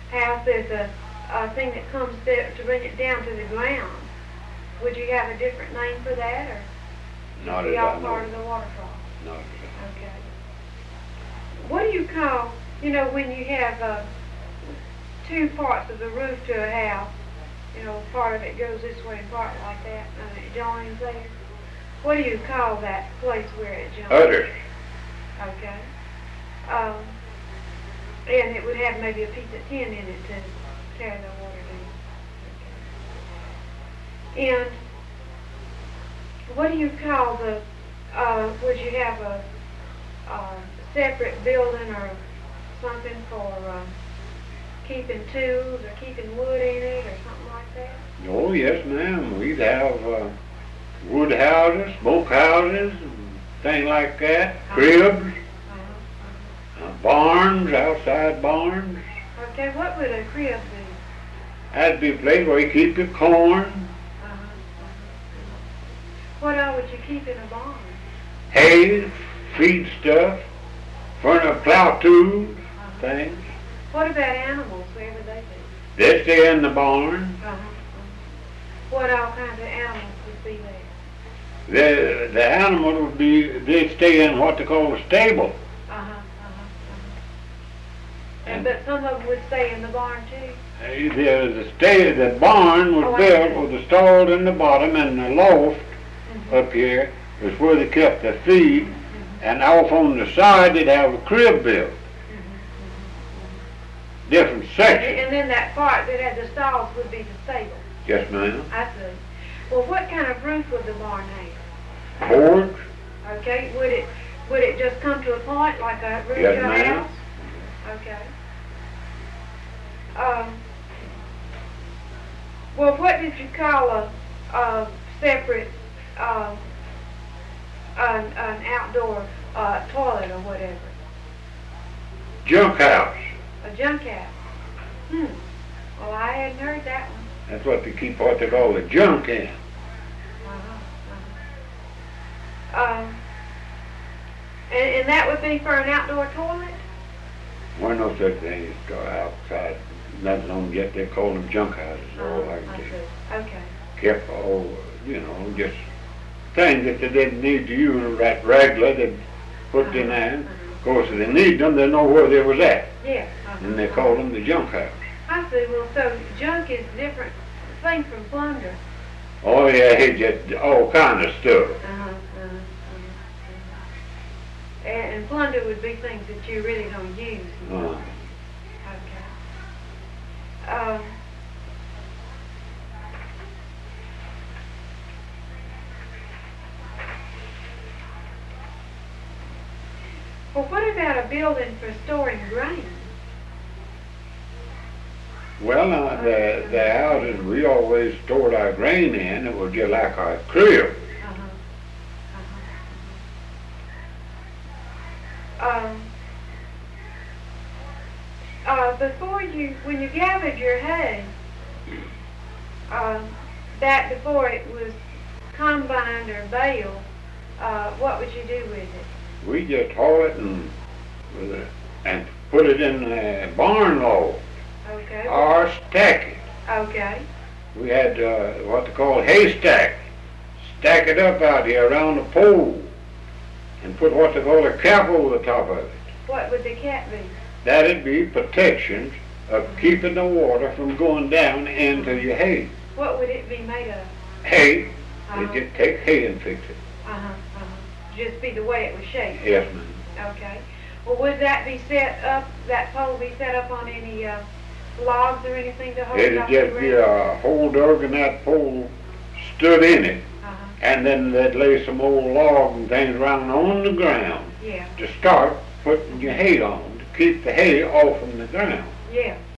house, there's a thing that comes to bring it down to the ground. Would you have a different name for that, or Not be as all I part know. of the waterfall? Not as I Okay. What do you call, when you have two parts of the roof to a house, part of it goes this way and part like that, and it joins there? What do you call that place where it joins? Udders. Okay. And it would have maybe a piece of tin in it to carry the water down. Okay. And what do you call would you have a separate building or something for keeping tools or keeping wood in it or something like that? Oh, yes, ma'am. We'd have wood houses, smoke houses, and things like that, cribs, barns, outside barns. Okay, what would a crib be? That'd be a place where you keep your corn, What all would you keep in a barn? hay, feed stuff, plow tools, things. What about animals? Where would they be? They stay in the barn. What all kinds of animals would be there? The animal would be, they stay in what they call a stable. But some of them would stay in the barn too. The barn was built with a stall in the bottom, and the loft up here was where they kept the feed, and off on the side they'd have a crib built. Different sections. And then that part that had the stalls would be the stable. Yes, ma'am. I see. Well, what kind of roof would the barn have? Boards. Okay. Would it just come to a point like a roof Yes, to a ma'am. house? Okay. Well, what did you call a separate an outdoor toilet or whatever? Junk house. A junk house. Well, I hadn't heard that one. That's what they keep what they call the junk in. And that would be for an outdoor toilet? Well, no such thing as outside. Nothing on yet. They call them junk houses. All like I that. see. Okay. Kept all, just things that they didn't need to use that regular. They put in there. Of course, if they need them, they know where they was at. Yeah. And they call them the junk house. I see. Well, so junk is a different thing from plunder. Oh yeah, it's just all kind of stuff. And plunder would be things that you really don't use. Okay. Well, what about a building for storing grain? Well, the houses we always stored our grain in, it was just like our crib. When you gathered your hay, before it was combined or baled, what would you do with it? We just haul it and put it in a barn load. Okay. Or stack it. Okay. We had what they call haystack. Stack it up out here around the pole and put what they call a cap over the top of it. What would the cap be? That'd be protections of keeping the water from going down into your hay. What would it be made of? Hay. They just take hay and fix it. Just be the way it was shaped? Yes, ma'am. Okay. Well, would that pole be set up on any logs or anything to hold it off the ground? It'd just be a hole dug and that pole stood in it. And then they'd lay some old logs and things around on the ground to start putting your hay on, to keep the hay off from the ground. Yeah.